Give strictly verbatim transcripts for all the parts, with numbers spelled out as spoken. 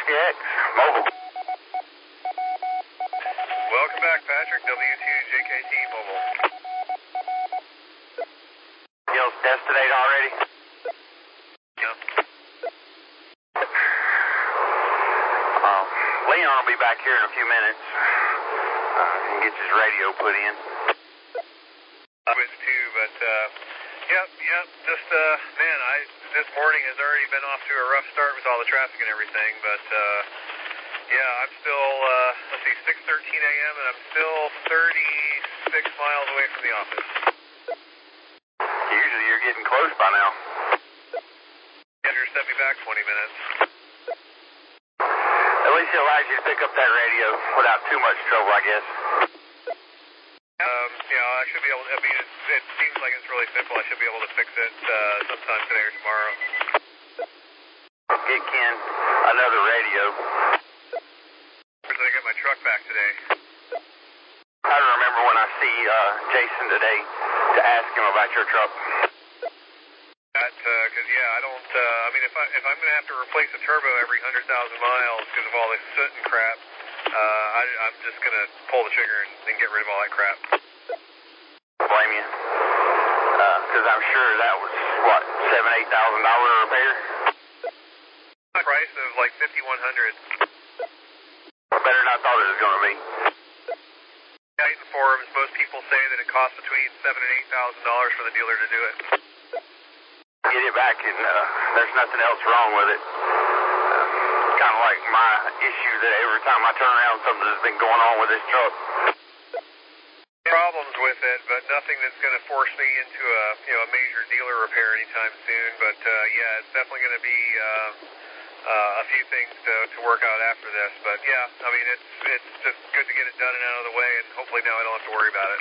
Whiskey X, mobile. Welcome back, Patrick. W two J K T mobile. Y'all's destinate already? Yeah. Uh, Leon will be back here in a few minutes. Uh, he gets his radio put in. I was too, but, uh, yep, yep, just, uh, man, I, this morning has already been off to a rough start with all the traffic and everything, but, uh, yeah, I'm still, uh, let's see, six thirteen a m and I'm still thirty-six miles away from the office. Usually you're getting close by now. Andrew sent me back twenty minutes. At least it allows you to pick up that radio without too much trouble, I guess. Um, you know, I should be able to, I mean, it, it seems like it's really simple. I should be able to fix it, uh, sometime today or tomorrow. Get Ken another radio. Did I get my truck back today? I remember when I see uh, Jason today to ask him about your truck. That, uh, cause yeah, I don't, uh, I mean, if, I, if I'm going to have to replace a turbo every one hundred thousand miles because of all this soot and crap, uh, I, I'm just going to pull the trigger and, and get rid of all that crap. Blame you. Because uh, I'm sure that was, what, seven, eight thousand dollar repair? A price of like fifty-one hundred. Better than I thought it was going to be. Yeah, in the forums, most people say that it costs between seven and eight thousand dollars for the dealer to do it. Get it back, and uh, there's nothing else wrong with it. Uh, kind of like my issue that every time I turn around, something has been going on with this truck. Problems with it, but nothing that's going to force me into a you know a major dealer repair anytime soon. But uh, yeah, it's definitely going to be uh, uh, a few things to, to work out after this. But yeah, I mean it's it's just good to get it done and out of the way, and hopefully now I don't have to worry about it.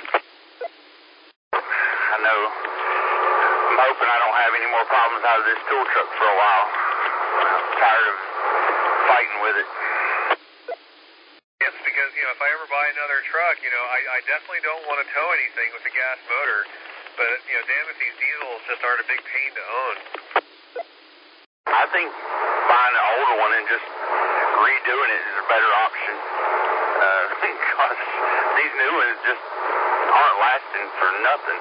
I know. I'm hoping I don't have any more problems out of this tool truck for a while. I'm tired of fighting with it. Yes, because, you know, if I ever buy another truck, you know, I, I definitely don't want to tow anything with a gas motor. But, you know, damn if these diesels just aren't a big pain to own. I think buying an older one and just redoing it is a better option. Uh, because these new ones just aren't lasting for nothing.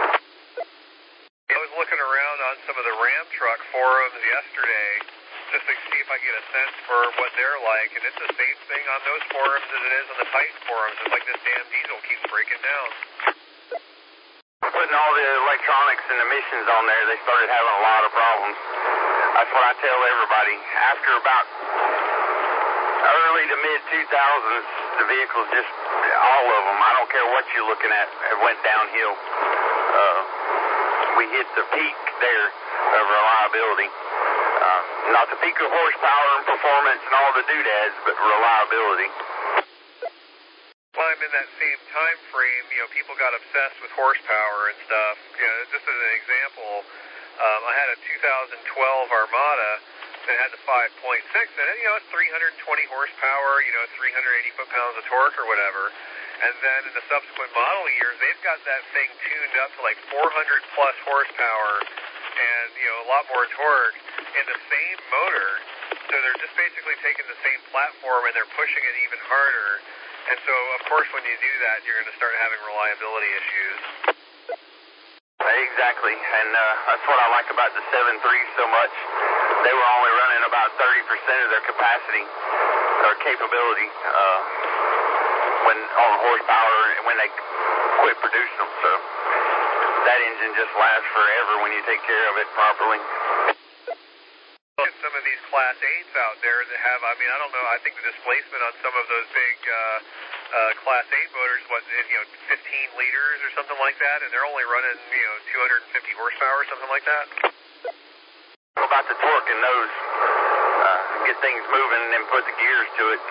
I was looking around on some of the Ram truck forums yesterday just to see if I get a sense for what they're like, and it's the same thing on those forums as it is on the Titan forums. It's like this damn diesel keeps breaking down. Putting all the electronics and emissions on there, they started having a lot of problems. That's what I tell everybody. After about early to mid two thousands, the vehicles just, all of them, I don't care what you're looking at, it went downhill. Uh, we hit the peak there of reliability. Uh, not the peak of horsepower and performance and all the doodads, but reliability. Well, I'm in that same time frame, you know, people got obsessed with horsepower and stuff. You know, just as an example, um, I had a two thousand twelve Armada that had the five point six in it. You know, it's three hundred twenty horsepower, you know, three hundred eighty foot-pounds of torque or whatever. And then in the subsequent model years, they've got that thing tuned up to like four hundred plus horsepower and, you know, a lot more torque in the same motor. So they're just basically taking the same platform and they're pushing it even harder. And so, of course, when you do that, you're going to start having reliability issues. Exactly, and uh, that's what I like about the seven threes so much. They were only running about thirty percent of their capacity or capability uh, when on horsepower when they quit producing them. So that engine just lasts forever when you take care of it properly. Look at some of these Class eights out there that have, I mean, I don't know, I think the displacement on some of those big uh, uh, Class eight motors was, you know, fifteen liters or something like that, and they're only running, you know, two hundred fifty horsepower or something like that. What about the torque in those? Uh, get things moving and then put the gears to it.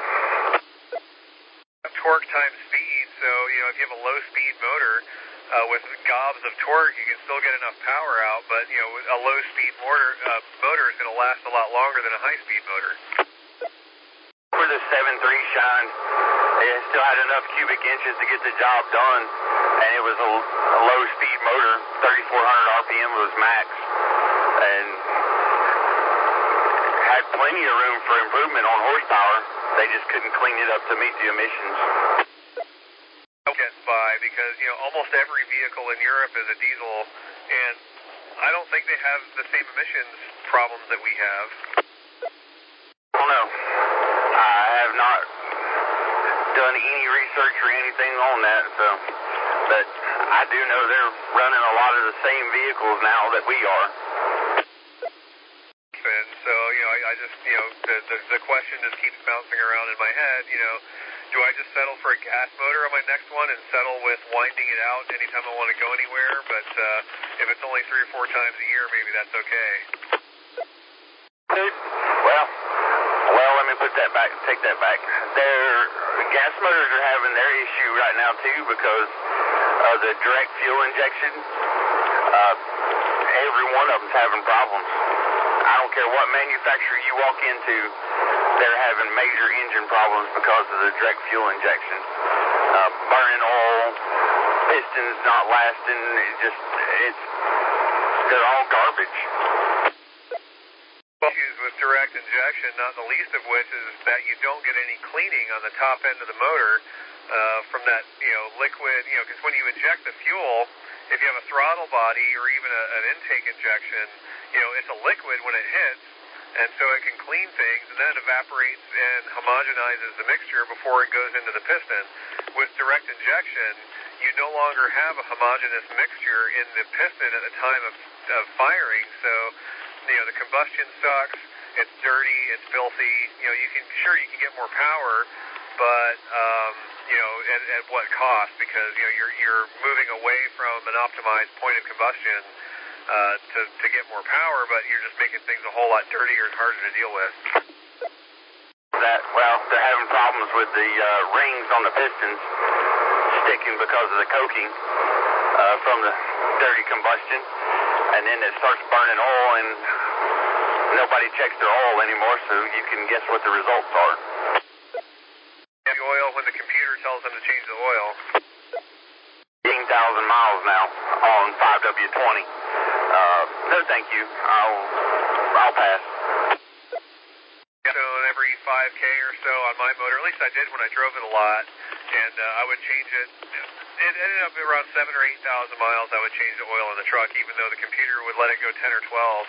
Torque times speed, so, you know, if you have a low-speed motor uh, with gobs of torque, you can still get enough power out, but, you know, a low-speed motor, uh, motor is going to last a lot longer than a high-speed motor. Where the seven three shined, it still had enough cubic inches to get the job done, and it was a, a low-speed motor, thirty-four hundred R P M was max, and had plenty of room for improvement on horsepower. They just couldn't clean it up to meet the emissions. Gets by because, you know, almost every vehicle in Europe is a diesel, and I don't think they have the same emissions problems that we have. Oh, no. I have not done any research or anything on that, so, but I do know they're running a lot of the same vehicles now that we are. And so, you know, I, I just, you know, the, the, the question just keeps bouncing around in my head, you know, do I just settle for a gas motor on my next one and settle with winding it out anytime I want to go anywhere? But uh, if it's only three or four times a year, maybe that's okay. Dude, well, well, let me put that back, take that back. Their gas motors are having their issue right now, too, because of the direct fuel injection. Uh, every one of them's having problems. I don't care what manufacturer you walk into, they're having major engine problems because of the direct fuel injection. Uh, burning oil, pistons not lasting, it just, it's, they're all garbage. Issues with direct injection, not the least of which is that you don't get any cleaning on the top end of the motor uh, from that, you know, liquid, you know, because when you inject the fuel, if you have a throttle body or even a, an intake injection, you know, it's a liquid when it hits, and so it can clean things, and then it evaporates and homogenizes the mixture before it goes into the piston. With direct injection, you no longer have a homogeneous mixture in the piston at the time of, of firing, so, you know, the combustion sucks, it's dirty, it's filthy, you know, you can, sure, you can get more power, but, um, you know, at, at what cost? Because, you know, you're, you're moving away from an optimized point of combustion uh, to, to get more power, but you're just making things a whole lot dirtier and harder to deal with. That, well, they're having problems with the uh, rings on the pistons sticking because of the coking uh, from the dirty combustion, and then it starts burning oil, and nobody checks their oil anymore, so you can guess what the results are. The oil when the computer tells them to change the oil. fifteen thousand miles now on five W twenty. Uh, no, thank you. I'll, I'll pass. So every five K or so on my motor, at least I did when I drove it a lot, and uh, I would change it. It ended up around seven or eight thousand miles. I would change the oil in the truck, even though the computer would let it go ten or twelve.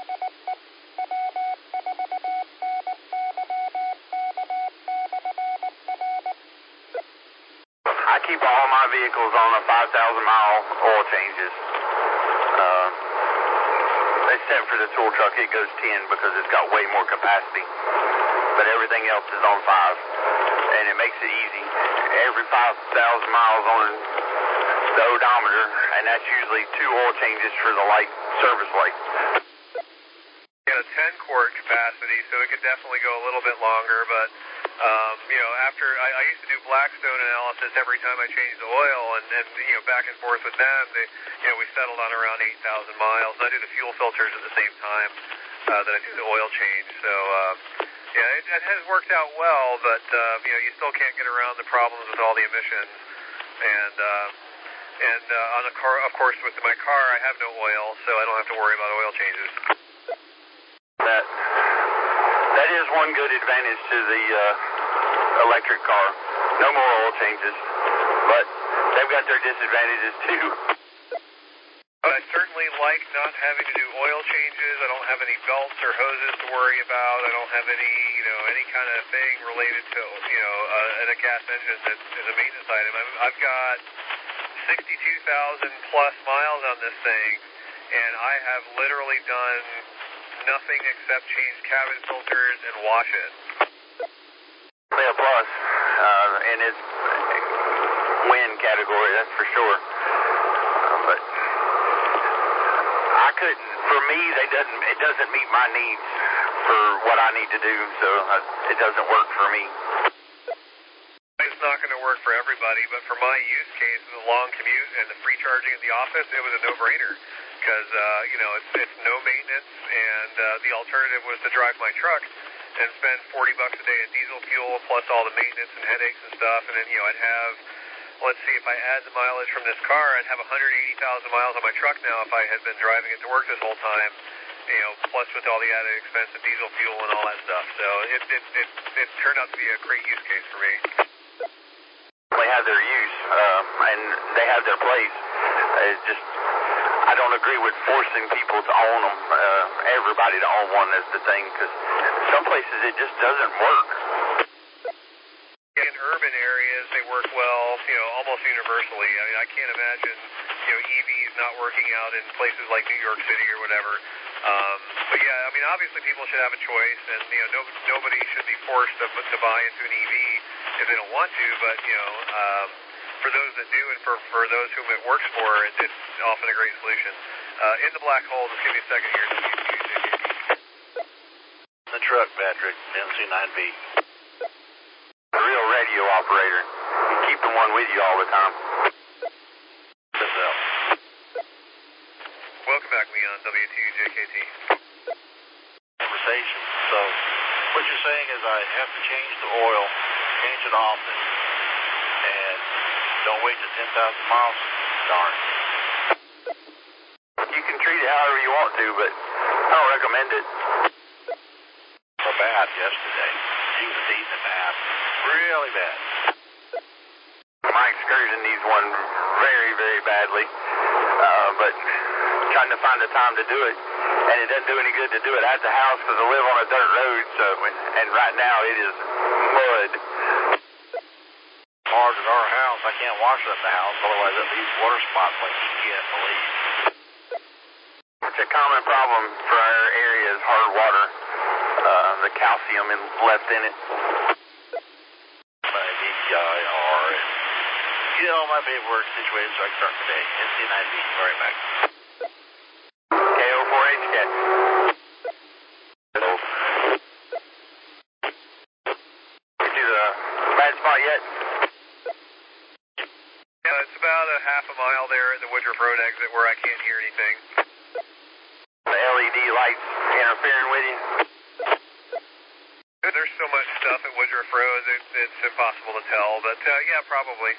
I keep all my vehicles on a five thousand mile oil changes. Uh, except for the tool truck, it goes ten because it's got way more capacity. But everything else is on five. And it makes it easy. Every five thousand miles on the odometer, and that's usually two oil changes for the light service light. Yeah, ten quart capacity, so it could definitely go a little bit longer, but Um, you know, after I, I used to do Blackstone analysis every time I changed the oil, and, and you know, back and forth with them, they, you know, we settled on around eight thousand miles. And I do the fuel filters at the same time uh, that I do the oil change. So, uh, yeah, it, it has worked out well, but uh, you know, you still can't get around the problems with all the emissions. And uh, and uh, on the car, of course, with my car, I have no oil, so I don't have to worry about oil changes. That. That is one good advantage to the uh, electric car. No more oil changes, but they've got their disadvantages too. But I certainly like not having to do oil changes. I don't have any belts or hoses to worry about. I don't have any, you know, any kind of thing related to, you know, uh, in a gas engine that is a maintenance item. I've, I've got sixty-two thousand plus miles on this thing, and I have literally done nothing except change cabin filters and wash it. Yeah, plus, uh, and it's win category, that's for sure. Uh, but I couldn't. For me, they doesn't. It doesn't meet my needs for what I need to do, so uh, it doesn't work for me. It's not going to work for everybody, but for my use case, the long commute and the free charging at the office, it was a no-brainer. Because, uh, you know, it's, it's no maintenance, and uh, the alternative was to drive my truck and spend forty bucks a day in diesel fuel, plus all the maintenance and headaches and stuff, and then, you know, I'd have, let's see, if I add the mileage from this car, I'd have one hundred eighty thousand miles on my truck now if I had been driving it to work this whole time, you know, plus with all the added expense of diesel fuel and all that stuff. So it it it, it turned out to be a great use case for me. They have their use, uh, and they have their place. It's just, I don't agree with forcing people to own them. Uh, everybody to own one is the thing, because some places it just doesn't work. In urban areas, they work well, you know, almost universally. I mean, I can't imagine, you know, E Vs not working out in places like New York City or whatever. Um, but yeah, I mean, obviously people should have a choice, and you know, no, nobody should be forced to, to buy into an E V if they don't want to. But you know, um, for those that do, and for for those whom it works for, it, it's often a great solution. Uh, in the black hole, just give me a second here. The truck, Patrick, M C nine B. The real radio operator. You keep the one with you all the time. Welcome back, Leon, W two J K T. Conversation. So, what you're saying is I have to change the oil, change it often, and don't wait to ten thousand miles. Darn. You can treat it however you want to, but I don't recommend it. So bad yesterday. She was eating the bath. Really bad. My excursion needs one very, very badly, uh, but trying to find the time to do it, and it doesn't do any good to do it at the house because I live on a dirt road, so, and right now it is mud. Hard at our house, I can't wash it at the house, otherwise it leaves water spots like you can't believe. It's a common problem for our area is hard water, uh, the calcium in, left in it. My D T I R, and get all my paperwork situated so I can start today. M C nine B, right back. K O four H cat. Hello. Get to the bad spot yet? Yeah, it's about a half a mile there at the Woodruff Road exit where I can't hear anything. The L E D lights interfering with you? There's so much stuff at Woodruff Road, it, it's impossible to tell, but uh, yeah, probably.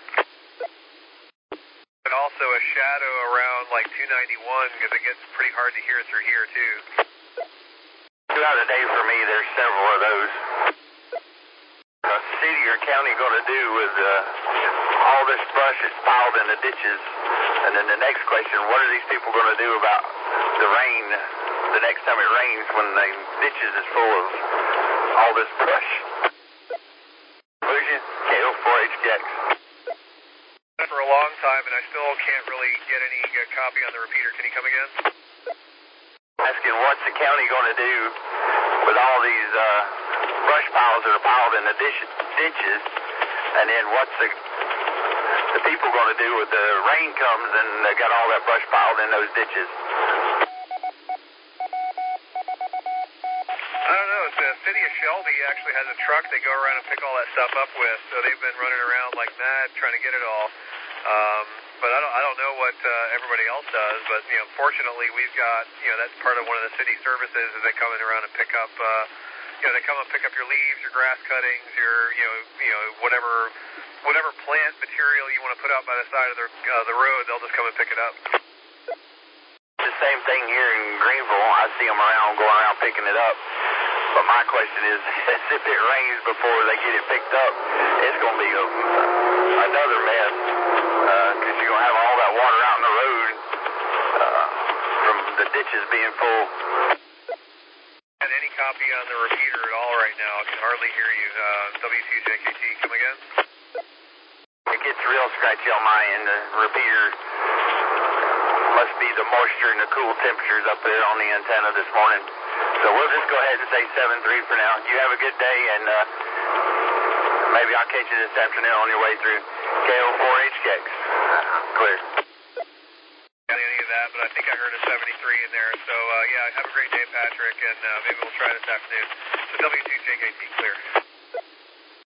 But also a shadow around like two ninety-one because it gets pretty hard to hear through here too. Throughout the day for me, there's several of those. The city or county going to do with uh, all this brush that's piled in the ditches? And then the next question, what are these people going to do about the rain the next time it rains when the ditches is full of all this brush? Lucian, K O four H Jax. For a long time, and I still can't really get any uh, copy on the repeater. Can you come again? Asking what's the county going to do with all these uh, brush piles that are piled in the dish, ditches, and then what's the the people going to do with the rain comes and they got all that brush piled in those ditches? I don't know. The city of Shelby actually has a truck they go around and pick all that stuff up with, so they've been running around like mad trying to get it all. Um, but I don't, I don't know what uh, everybody else does. But you know, fortunately, we've got you know that's part of one of the city services is they come in around and pick up. Uh, you know, they come and pick up your leaves, your grass cuttings, your you know, you know whatever, whatever plant material you want to put out by the side of the uh, the road. They'll just come and pick it up. The same thing here in Greenville. I see them around, going around picking it up. But my question is, if it rains before they get it picked up, it's going to be a, another mess because uh, you're going to have all that water out in the road uh, from the ditches being full. And any copy on the repeater at all right now? I can hardly hear you. Uh, W two J K T, come again? It gets real scratchy on my end. The repeater must be the moisture and the cool temperatures up there on the antenna this morning. So we'll just go ahead and say seven three for now. You have a good day, and uh, maybe I'll catch you this afternoon on your way through K O four H Jax. Clear. Not any of that, but I think I heard a seventy-three in there. So, uh, yeah, have a great day, Patrick, and uh, maybe we'll try this afternoon. So W two J K T, clear.